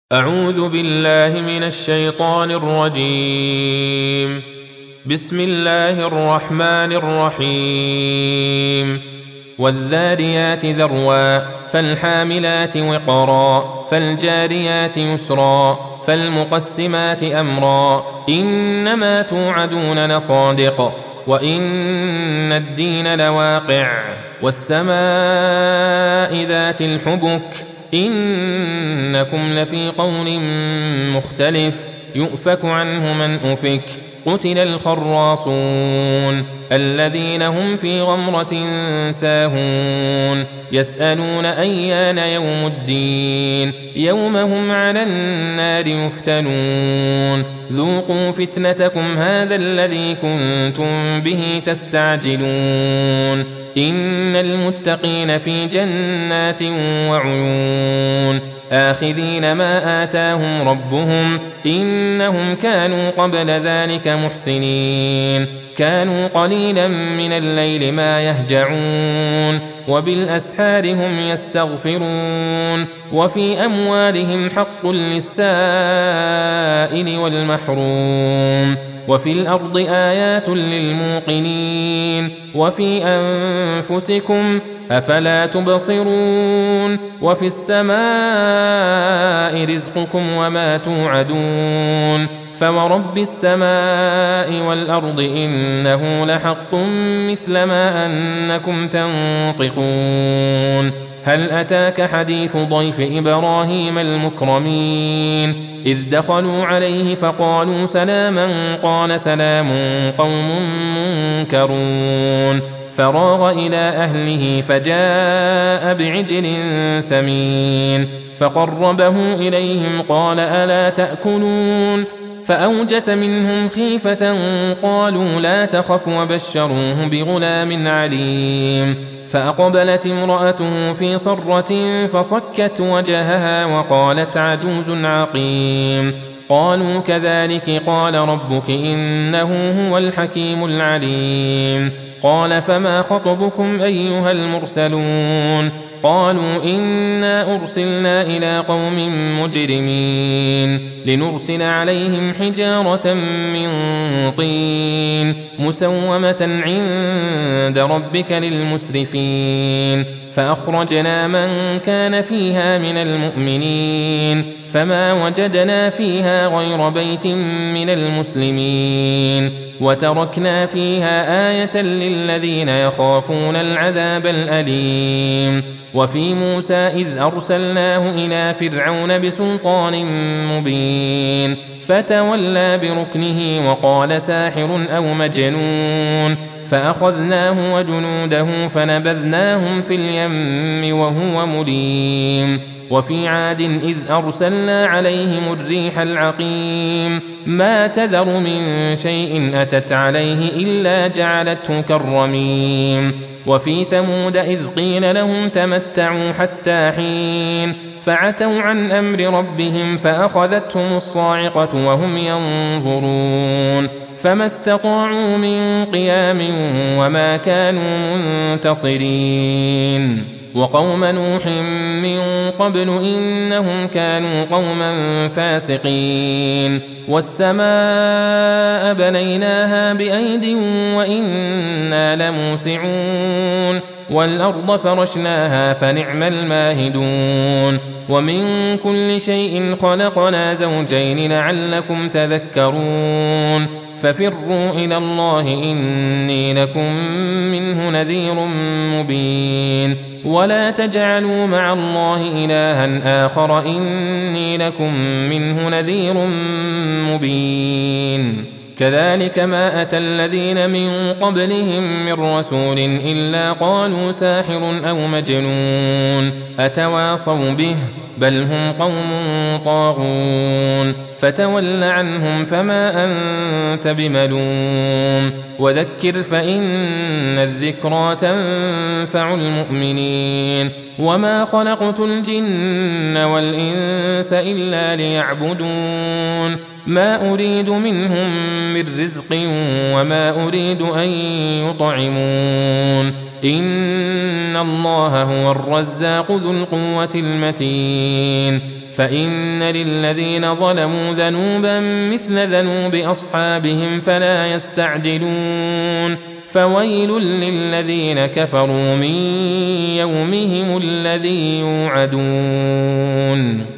أعوذ بالله من الشيطان الرجيم. بسم الله الرحمن الرحيم. والذاريات ذروا فالحاملات وقرا فالجاريات يسرا فالمقسمات أمرا إنما توعدون لصادق وإن الدين لواقع والسماء ذات الحبك إنكم لفي قول مختلف يؤفك عنه من أفك قتل الخراصون الذين هم في غمرة ساهون يسألون أيان يوم الدين يوم هم على النار يفتنون ذوقوا فتنتكم هذا الذي كنتم به تستعجلون إن المتقين في جنات وعيون آخذين ما آتاهم ربهم إنهم كانوا قبل ذلك محسنين كانوا قليلا من الليل ما يهجعون وبالأسحار هم يستغفرون وفي أموالهم حق للسائل والمحروم وفي الأرض آيات للموقنين وفي أنفسكم أفلا تبصرون وفي السماء رزقكم وما توعدون فورب السماء والأرض إنه لحق مثل ما أنكم تنطقون هل أتاك حديث ضيف إبراهيم المكرمين إذ دخلوا عليه فقالوا سلاما قال سلام قوم منكرون فراغ إلى أهله فجاء بعجل سمين فقربه إليهم قال ألا تأكلون فأوجس منهم خيفة قالوا لا تخف وبشروه بغلام عليم فأقبلت امرأته في صرة فصكت وجهها وقالت عجوز عقيم قالوا كذلك قال ربك إنه هو الحكيم العليم قال فما خطبكم أيها المرسلون قالوا إنا أرسلنا إلى قوم مجرمين لنرسل عليهم حجارة من طين مسومة عند ربك للمسرفين فأخرجنا من كان فيها من المؤمنين فما وجدنا فيها غير بيت من المسلمين وتركنا فيها آية للذين يخافون العذاب الأليم وفي موسى إذ أرسلناه إلى فرعون بسلطان مبين فتولى بركنه وقال ساحر أو مجنون فأخذناه وجنوده فنبذناهم في اليم وهو مليم وفي عاد إذ أرسلنا عليهم الريح العقيم ما تذر من شيء أتت عليه إلا جعلته كالرميم وفي ثمود إذ قيل لهم تمتعوا حتى حين فعتوا عن أمر ربهم فأخذتهم الصاعقة وهم ينظرون فما استطاعوا من قيام وما كانوا منتصرين وقوم نوح من قبل إنهم كانوا قوما فاسقين والسماء بنيناها بأيد وإنا لموسعون والأرض فرشناها فنعم الماهدون ومن كل شيء خلقنا زوجين لعلكم تذكرون ففروا إلى الله إني لكم منه نذير مبين ولا تجعلوا مع الله إلها آخر إني لكم منه نذير مبين كذلك ما أتى الذين من قبلهم من رسول إلا قالوا ساحر أو مجنون أتواصوا به بل هم قوم طاغون فتول عنهم فما أنت بملوم وذكر فإن الذكرى تنفع المؤمنين وما خلقت الجن والإنس إلا ليعبدون ما أريد منهم من رزق وما أريد أن يطعمون إن الله هو الرزاق ذو القوة المتين فإن للذين ظلموا ذنوبا مثل ذنوب أصحابهم فلا يستعجلون فويل للذين كفروا من يومهم الذي يوعدون